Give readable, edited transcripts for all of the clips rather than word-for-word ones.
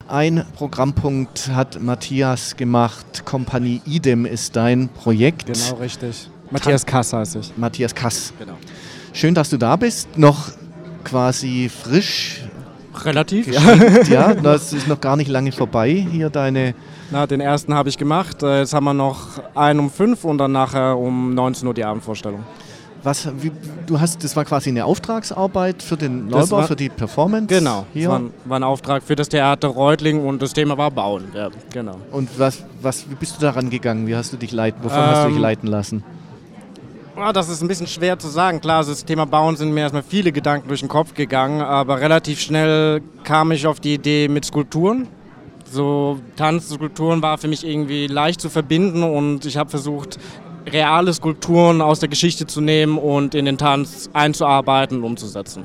ein Programmpunkt hat Matthias gemacht. Kompanie Idem ist dein Projekt. Genau, richtig. Matthias Kass heiße ich. Matthias Kass. Genau. Schön, dass du da bist. Noch quasi frisch. Relativ, ja. Das ist noch gar nicht lange vorbei. Hier deine... Den ersten habe ich gemacht. Jetzt haben wir noch einen um 5 und dann nachher um 19 Uhr die Abendvorstellung. Das war quasi eine Auftragsarbeit für den Neubau, für die Performance? Genau, hier. War ein Auftrag für das Theater Reutlingen und das Thema war Bauen. Ja, genau. Und wie bist du daran gegangen? Wovon hast du dich leiten lassen? Das ist ein bisschen schwer zu sagen. Klar, das Thema Bauen sind mir erstmal viele Gedanken durch den Kopf gegangen, aber relativ schnell kam ich auf die Idee mit Skulpturen. So Tanzskulpturen war für mich irgendwie leicht zu verbinden und ich habe versucht, reale Skulpturen aus der Geschichte zu nehmen und in den Tanz einzuarbeiten und umzusetzen.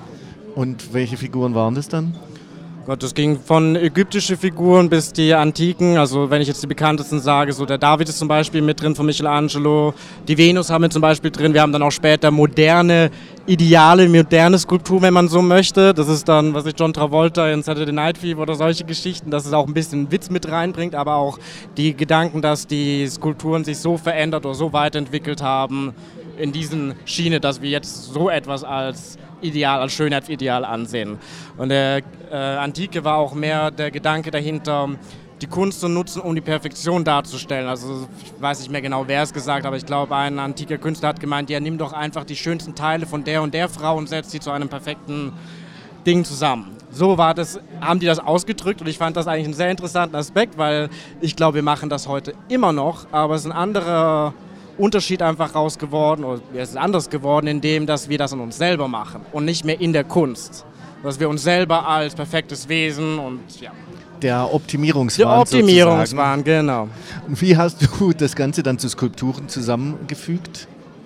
Und welche Figuren waren das dann? Das ging von ägyptischen Figuren bis die antiken, also wenn ich jetzt die bekanntesten sage, so der David ist zum Beispiel mit drin von Michelangelo, die Venus haben wir zum Beispiel drin, wir haben dann auch später moderne Skulpturen, wenn man so möchte, das ist dann, was ich John Travolta in Saturday Night Fever oder solche Geschichten, dass es auch ein bisschen Witz mit reinbringt, aber auch die Gedanken, dass die Skulpturen sich so verändert oder so weiterentwickelt haben in diesen Schiene, dass wir jetzt so etwas als Schönheitsideal ansehen. Und der Antike war auch mehr der Gedanke dahinter, die Kunst zu nutzen, um die Perfektion darzustellen. Also ich weiß nicht mehr genau, wer es gesagt hat, aber ich glaube, ein antiker Künstler hat gemeint, ja, nimm doch einfach die schönsten Teile von der und der Frau und setz sie zu einem perfekten Ding zusammen. So haben die das ausgedrückt und ich fand das eigentlich einen sehr interessanten Aspekt, weil ich glaube, wir machen das heute immer noch, aber es ist ein anderer Unterschied einfach raus geworden, oder es ist anders geworden, indem dass wir das an uns selber machen und nicht mehr in der Kunst. Dass wir uns selber als perfektes Wesen und ja. Der Optimierungswahn. Der Optimierungswahn, genau. Und wie hast du das Ganze dann zu Skulpturen zusammengefügt?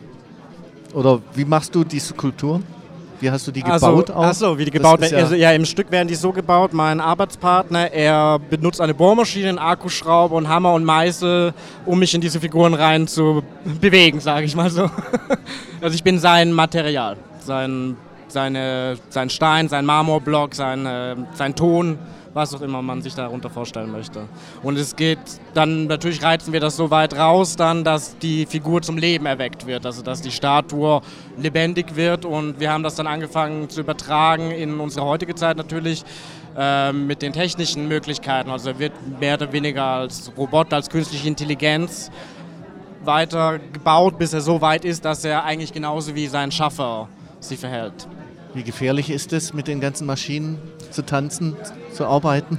Oder wie machst du die Skulpturen? Wie hast du die gebaut auch? Wie die gebaut werden. Ja, im Stück werden die so gebaut. Mein Arbeitspartner, er benutzt eine Bohrmaschine, einen Akkuschrauber und Hammer und Meißel, um mich in diese Figuren rein zu bewegen, sage ich mal so. Also ich bin sein Material, sein Stein, sein Marmorblock, sein Ton, was auch immer man sich darunter vorstellen möchte. Und es geht dann, natürlich reizen wir das so weit raus, dann, dass die Figur zum Leben erweckt wird, also dass die Statue lebendig wird und wir haben das dann angefangen zu übertragen in unsere heutige Zeit natürlich mit den technischen Möglichkeiten, also er wird mehr oder weniger als Roboter, als künstliche Intelligenz weiter gebaut, bis er so weit ist, dass er eigentlich genauso wie sein Schaffer sich verhält. Wie gefährlich ist es, mit den ganzen Maschinen zu tanzen, zu arbeiten?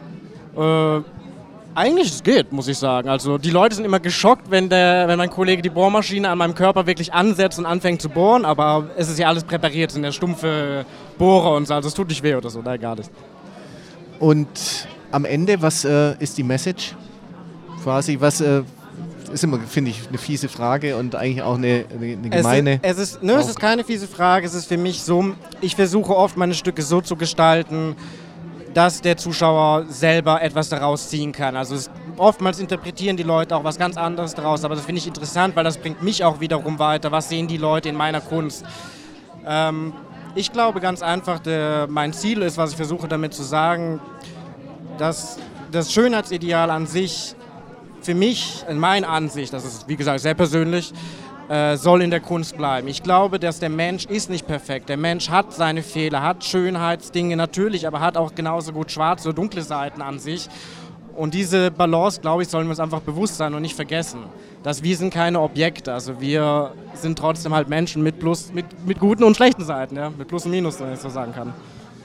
Eigentlich es geht, muss ich sagen. Also die Leute sind immer geschockt, wenn mein Kollege die Bohrmaschine an meinem Körper wirklich ansetzt und anfängt zu bohren, aber es ist ja alles präpariert, es sind ja stumpfe Bohrer und so, also es tut nicht weh oder so, nein, gar nicht. Und am Ende, was ist die Message? Quasi, was ist immer, finde ich, eine fiese Frage und eigentlich auch eine gemeine. Es ist keine fiese Frage, es ist für mich so, ich versuche oft meine Stücke so zu gestalten, dass der Zuschauer selber etwas daraus ziehen kann. Also oftmals interpretieren die Leute auch was ganz anderes daraus, aber das finde ich interessant, weil das bringt mich auch wiederum weiter. Was sehen die Leute in meiner Kunst? Ich glaube ganz einfach, mein Ziel ist, was ich versuche damit zu sagen, dass das Schönheitsideal an sich für mich, in meiner Ansicht, das ist wie gesagt sehr persönlich, soll in der Kunst bleiben. Ich glaube, dass der Mensch ist nicht perfekt. Der Mensch hat seine Fehler, hat Schönheitsdinge natürlich, aber hat auch genauso gut schwarze oder dunkle Seiten an sich. Und diese Balance, glaube ich, sollen wir uns einfach bewusst sein und nicht vergessen. Dass wir sind keine Objekte, also wir sind trotzdem halt Menschen mit guten und schlechten Seiten, ja? Mit Plus und Minus, wenn ich so sagen kann.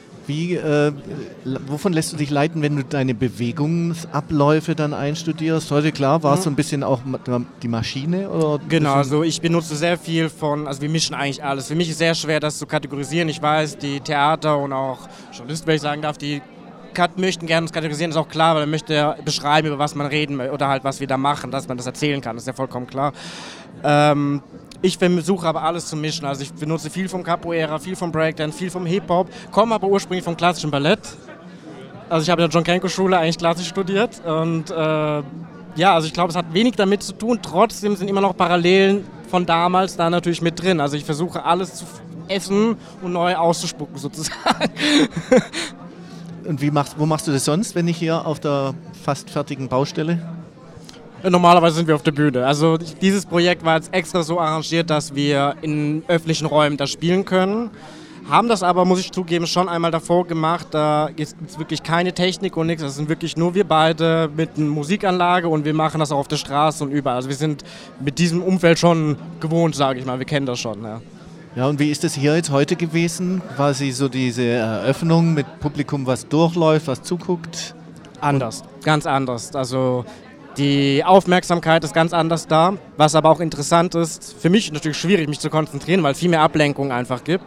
Wovon lässt du dich leiten, wenn du deine Bewegungsabläufe dann einstudierst? Heute, klar, war es so ein bisschen auch die Maschine? Oder genau, also ich benutze sehr viel also wir mischen eigentlich alles. Für mich ist sehr schwer, das zu kategorisieren. Ich weiß, die Theater und auch Journalisten, wenn ich sagen darf, die möchten gerne uns kategorisieren, ist auch klar, weil man möchte beschreiben, über was man reden oder halt, was wir da machen, dass man das erzählen kann, das ist ja vollkommen klar. Ich versuche aber alles zu mischen, also ich benutze viel vom Capoeira, viel vom Breakdance, viel vom Hip-Hop, komme aber ursprünglich vom klassischen Ballett. Also ich habe in der John Kenko Schule eigentlich klassisch studiert und also ich glaube, es hat wenig damit zu tun, trotzdem sind immer noch Parallelen von damals da natürlich mit drin. Also ich versuche alles zu essen und neu auszuspucken sozusagen. Und wo machst du das sonst, wenn nicht hier auf der fast fertigen Baustelle? Normalerweise sind wir auf der Bühne. Also dieses Projekt war jetzt extra so arrangiert, dass wir in öffentlichen Räumen das spielen können. Haben das aber, muss ich zugeben, schon einmal davor gemacht. Da gibt es wirklich keine Technik und nichts. Das sind wirklich nur wir beide mit einer Musikanlage und wir machen das auch auf der Straße und überall. Also wir sind mit diesem Umfeld schon gewohnt, sage ich mal. Wir kennen das schon. Ja. Ja, und wie ist das hier jetzt heute gewesen? Quasi so diese Eröffnung mit Publikum, was durchläuft, was zuguckt? Anders, ganz anders. Also die Aufmerksamkeit ist ganz anders da. Was aber auch interessant ist, für mich natürlich schwierig, mich zu konzentrieren, weil es viel mehr Ablenkung einfach gibt.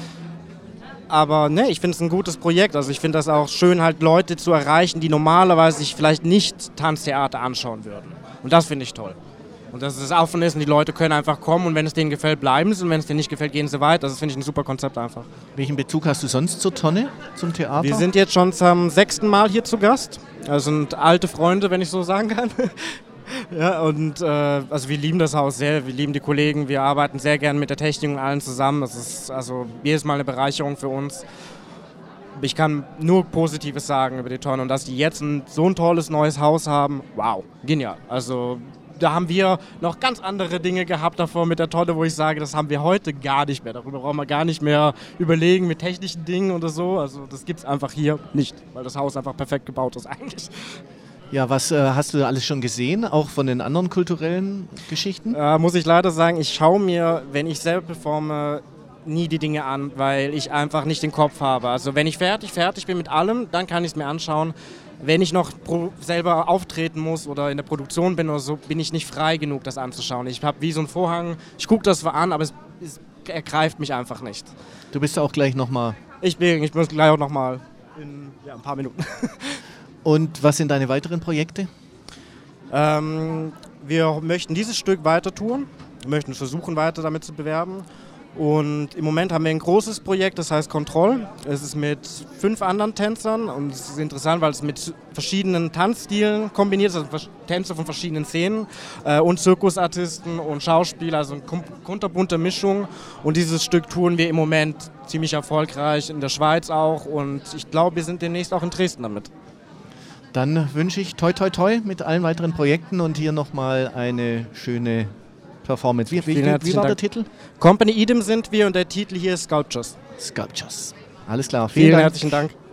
Aber ne, ich finde es ein gutes Projekt. Also ich finde das auch schön, halt Leute zu erreichen, die normalerweise sich vielleicht nicht Tanztheater anschauen würden. Und das finde ich toll. Und dass es offen ist und die Leute können einfach kommen und wenn es denen gefällt, bleiben sie und wenn es denen nicht gefällt, gehen sie weiter. Das finde ich ein super Konzept einfach. Welchen Bezug hast du sonst zur Tonne, zum Theater? Wir sind jetzt schon zum 6. Mal hier zu Gast. Also sind alte Freunde, wenn ich so sagen kann. Ja, und also wir lieben das Haus sehr, wir lieben die Kollegen, wir arbeiten sehr gern mit der Technik und allen zusammen. Das ist also jedes Mal eine Bereicherung für uns. Ich kann nur Positives sagen über die Tonne und dass die jetzt so ein tolles neues Haus haben, wow, genial. Also da haben wir noch ganz andere Dinge gehabt davor mit der Tonne, wo ich sage, das haben wir heute gar nicht mehr. Darüber brauchen wir gar nicht mehr überlegen mit technischen Dingen oder so. Also das gibt es einfach hier nicht, weil das Haus einfach perfekt gebaut ist eigentlich. Ja, was hast du alles schon gesehen, auch von den anderen kulturellen Geschichten? Muss ich leider sagen, ich schaue mir, wenn ich selber performe, nie die Dinge an, weil ich einfach nicht den Kopf habe. Also wenn ich fertig bin mit allem, dann kann ich es mir anschauen. Wenn ich noch selber auftreten muss oder in der Produktion bin oder so, bin ich nicht frei genug, das anzuschauen. Ich habe wie so einen Vorhang, ich gucke das zwar an, aber es ergreift mich einfach nicht. Du bist auch gleich nochmal... Ich muss gleich auch nochmal in ein paar Minuten. Und was sind deine weiteren Projekte? Wir möchten dieses Stück weiter touren, wir möchten versuchen, weiter damit zu bewerben. Und im Moment haben wir ein großes Projekt, das heißt Kontroll. Es ist mit 5 anderen Tänzern und es ist interessant, weil es mit verschiedenen Tanzstilen kombiniert ist, also Tänzer von verschiedenen Szenen und Zirkusartisten und Schauspieler, also eine kunterbunte Mischung. Und dieses Stück touren wir im Moment ziemlich erfolgreich, in der Schweiz auch und ich glaube, wir sind demnächst auch in Dresden damit. Dann wünsche ich toi toi toi mit allen weiteren Projekten und hier nochmal eine schöne Performance. Wie war der Titel? Company Idem sind wir und der Titel hier ist Sculptures. Sculptures. Alles klar. Vielen herzlichen Dank.